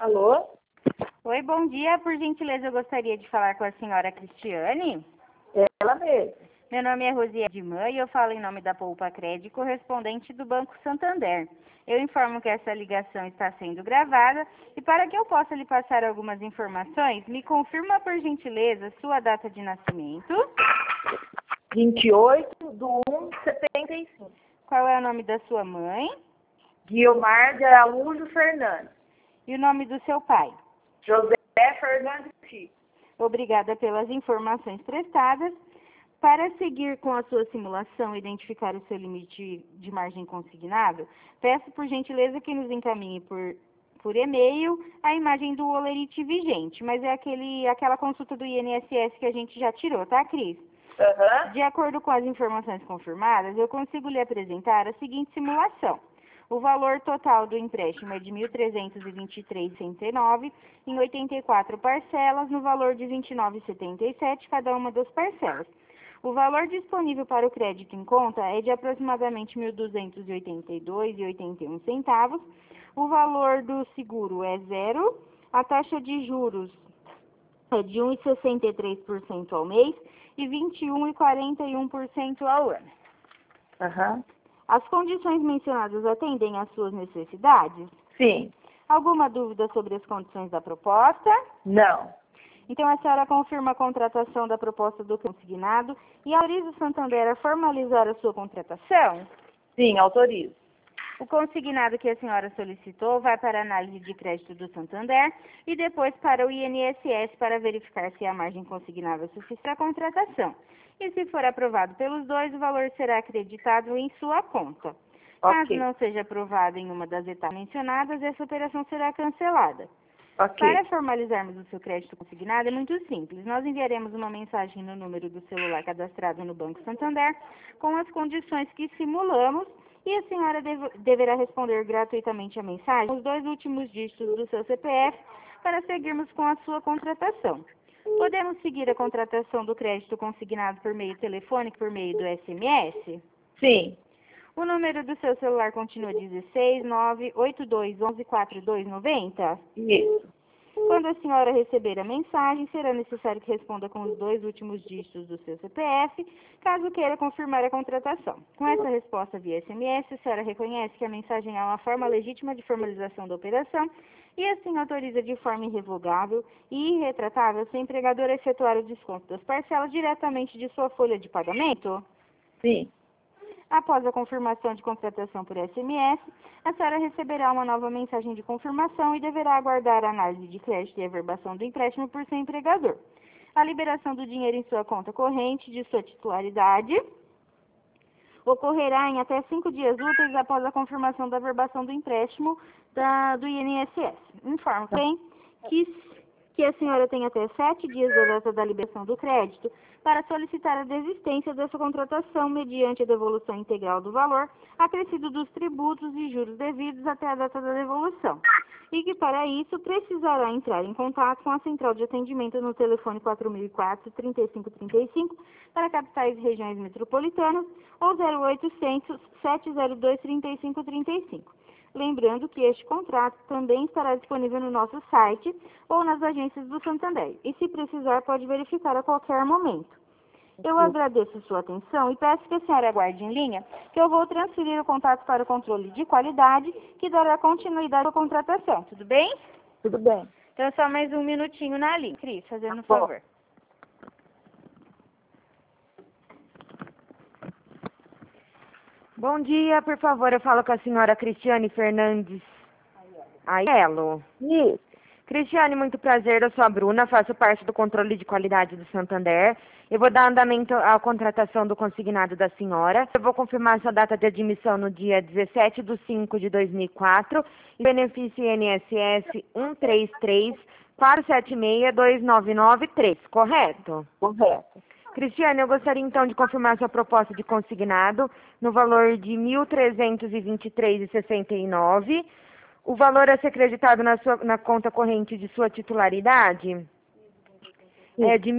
Alô? Oi, bom dia. Por gentileza, eu gostaria de falar com a senhora Cristiane. Ela mesma. Meu nome é Rosiane de Mãe e eu falo em nome da Poupa Crédito, correspondente do Banco Santander. Eu informo que essa ligação está sendo gravada e para que eu possa lhe passar algumas informações, me confirma, por gentileza, sua data de nascimento. 28/1/75. Qual é o nome da sua mãe? Guiomar de Araújo Fernandes. E o nome do seu pai? José Fernandes Chico. Obrigada pelas informações prestadas. Para seguir com a sua simulação e identificar o seu limite de margem consignado, peço por gentileza que nos encaminhe por e-mail a imagem do holerite vigente, mas é aquela consulta do INSS que a gente já tirou, tá, Cris? De acordo com as informações confirmadas, eu consigo lhe apresentar a seguinte simulação. O valor total do empréstimo é de R$ 1.323,69 em 84 parcelas, no valor de R$ 29,77 cada uma das parcelas. O valor disponível para o crédito em conta é de aproximadamente R$ 1.282,81. O valor do seguro é zero. A taxa de juros é de 1,63% ao mês e 21,41% ao ano. As condições mencionadas atendem às suas necessidades? Sim. Alguma dúvida sobre as condições da proposta? Não. Então, a senhora confirma a contratação da proposta do consignado e autoriza o Santander a formalizar a sua contratação? Sim, autorizo. O consignado que a senhora solicitou vai para a análise de crédito do Santander e depois para o INSS para verificar se a margem consignada é suficiente para a contratação. E se for aprovado pelos dois, o valor será acreditado em sua conta. Caso não seja aprovado em uma das etapas mencionadas, essa operação será cancelada. Para formalizarmos o seu crédito consignado é muito simples. Nós enviaremos uma mensagem no número do celular cadastrado no Banco Santander com as condições que simulamos e a senhora deverá responder gratuitamente a mensagem com os 2 últimos dígitos do seu CPF para seguirmos com a sua contratação. Podemos seguir a contratação do crédito consignado por meio telefônico, por meio do SMS? Sim. O número do seu celular continua 16982114290? Isso. Quando a senhora receber a mensagem, será necessário que responda com os 2 últimos dígitos do seu CPF, caso queira confirmar a contratação. Com essa resposta via SMS, a senhora reconhece que a mensagem é uma forma legítima de formalização da operação e assim autoriza de forma irrevogável e irretratável seu empregador a efetuar o desconto das parcelas diretamente de sua folha de pagamento? Sim. Após a confirmação de contratação por SMS, a senhora receberá uma nova mensagem de confirmação e deverá aguardar a análise de crédito e averbação do empréstimo por seu empregador. A liberação do dinheiro em sua conta corrente de sua titularidade ocorrerá em até 5 dias úteis após a confirmação da averbação do empréstimo do INSS. Informo também que a senhora tem até 7 dias da data da liberação do crédito para solicitar a desistência dessa contratação mediante a devolução integral do valor acrescido dos tributos e juros devidos até a data da devolução. E que, para isso, precisará entrar em contato com a central de atendimento no telefone 4004-3535 para capitais e regiões metropolitanas ou 0800-702-3535. Lembrando que este contrato também estará disponível no nosso site ou nas agências do Santander. E se precisar, pode verificar a qualquer momento. Eu agradeço sua atenção e peço que a senhora aguarde em linha, que eu vou transferir o contato para o controle de qualidade, que dará continuidade à contratação. Tudo bem? Tudo bem. Então, só mais um minutinho na linha. Cris, fazendo um favor. Bom dia, por favor, eu falo com a senhora Cristiane Fernandes Aiello. Isso. Cristiane, muito prazer, eu sou a Bruna, faço parte do controle de qualidade do Santander. Eu vou dar andamento à contratação do consignado da senhora. Eu vou confirmar sua data de admissão no dia 17/5/2004 e benefício INSS 133-476-2993, correto? Correto. Cristiane, eu gostaria então de confirmar sua proposta de consignado no valor de R$ 1.323,69. O valor a ser creditado na conta corrente de sua titularidade é de R$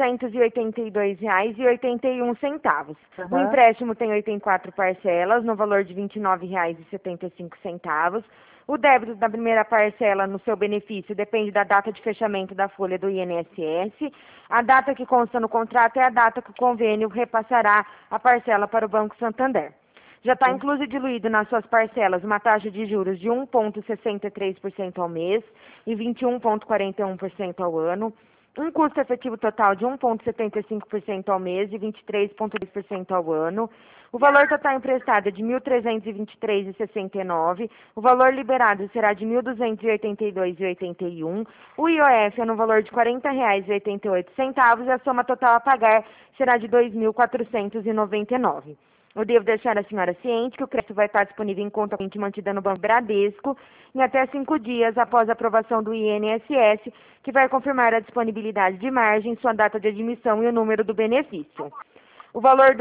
1.282,81. O empréstimo tem 84 parcelas, no valor de R$ 29,75. O débito da primeira parcela no seu benefício depende da data de fechamento da folha do INSS. A data que consta no contrato é a data que o convênio repassará a parcela para o Banco Santander. Já está incluso e diluído nas suas parcelas uma taxa de juros de 1,63% ao mês e 21,41% ao ano, um custo efetivo total de 1,75% ao mês e 23,2% ao ano. O valor total emprestado é de R$ 1.323,69. O valor liberado será de R$ 1.282,81. O IOF é no valor de R$ 40,88 e a soma total a pagar será de R$ 2.499. Eu devo deixar a senhora ciente que o crédito vai estar disponível em conta corrente mantida no Banco Bradesco em até 5 dias após a aprovação do INSS, que vai confirmar a disponibilidade de margem, sua data de admissão e o número do benefício. O valor do...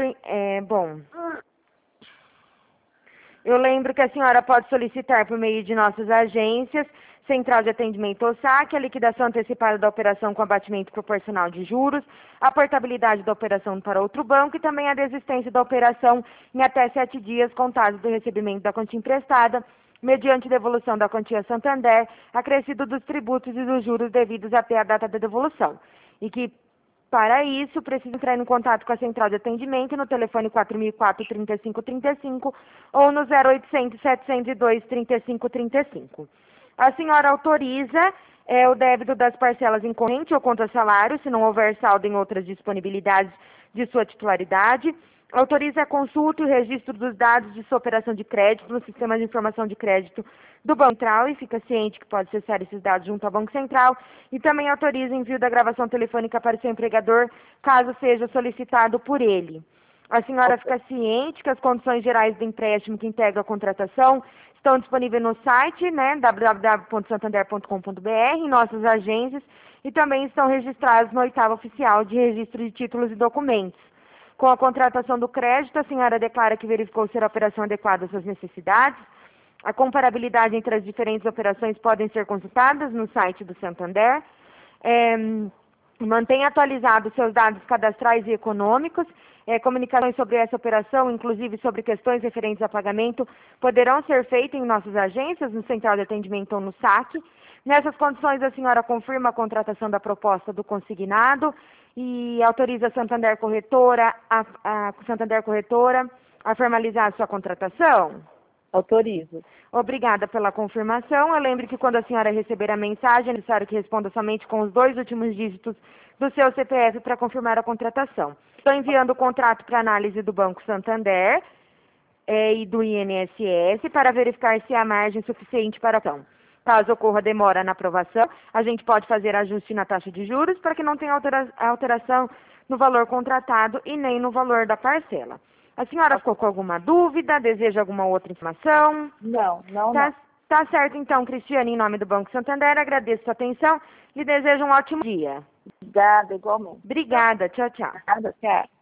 eu lembro que a senhora pode solicitar por meio de nossas agências, Central de Atendimento ou SAC, a liquidação antecipada da operação com abatimento proporcional de juros, a portabilidade da operação para outro banco e também a desistência da operação em até 7 dias contados do recebimento da quantia emprestada, mediante devolução da quantia Santander, acrescido dos tributos e dos juros devidos até a data da devolução. E que, para isso, precisa entrar em contato com a Central de Atendimento no telefone 4004-3535 ou no 0800-702-3535. A senhora autoriza o débito das parcelas em corrente ou conta salário, se não houver saldo em outras disponibilidades de sua titularidade. Autoriza a consulta e o registro dos dados de sua operação de crédito no Sistema de Informação de Crédito do Banco Central e fica ciente que pode acessar esses dados junto ao Banco Central. E também autoriza o envio da gravação telefônica para o seu empregador, caso seja solicitado por ele. A senhora fica ciente que as condições gerais do empréstimo que integra a contratação estão disponíveis no site, né, www.santander.com.br, em nossas agências, e também estão registrados no 8º Oficial de Registro de Títulos e Documentos. Com a contratação do crédito, a senhora declara que verificou ser a operação adequada às suas necessidades. A comparabilidade entre as diferentes operações podem ser consultadas no site do Santander. Mantenha atualizados seus dados cadastrais e econômicos. Comunicações sobre essa operação, inclusive sobre questões referentes a pagamento, poderão ser feitas em nossas agências, no Central de Atendimento ou no SAC. Nessas condições, a senhora confirma a contratação da proposta do consignado e autoriza a Santander Corretora a formalizar a sua contratação? Autorizo. Obrigada pela confirmação. Eu lembro que quando a senhora receber a mensagem, é necessário que responda somente com os 2 últimos dígitos do seu CPF para confirmar a contratação. Estou enviando o contrato para análise do Banco Santander e do INSS para verificar se há margem suficiente para a ação. Caso ocorra demora na aprovação, a gente pode fazer ajuste na taxa de juros para que não tenha alteração no valor contratado e nem no valor da parcela. A senhora ficou com alguma dúvida? Deseja alguma outra informação? Não. Tá certo então, Cristiane, em nome do Banco Santander, agradeço a sua atenção e desejo um ótimo dia. Obrigada, igualmente. Obrigada, tchau, tchau. Obrigada, tchau.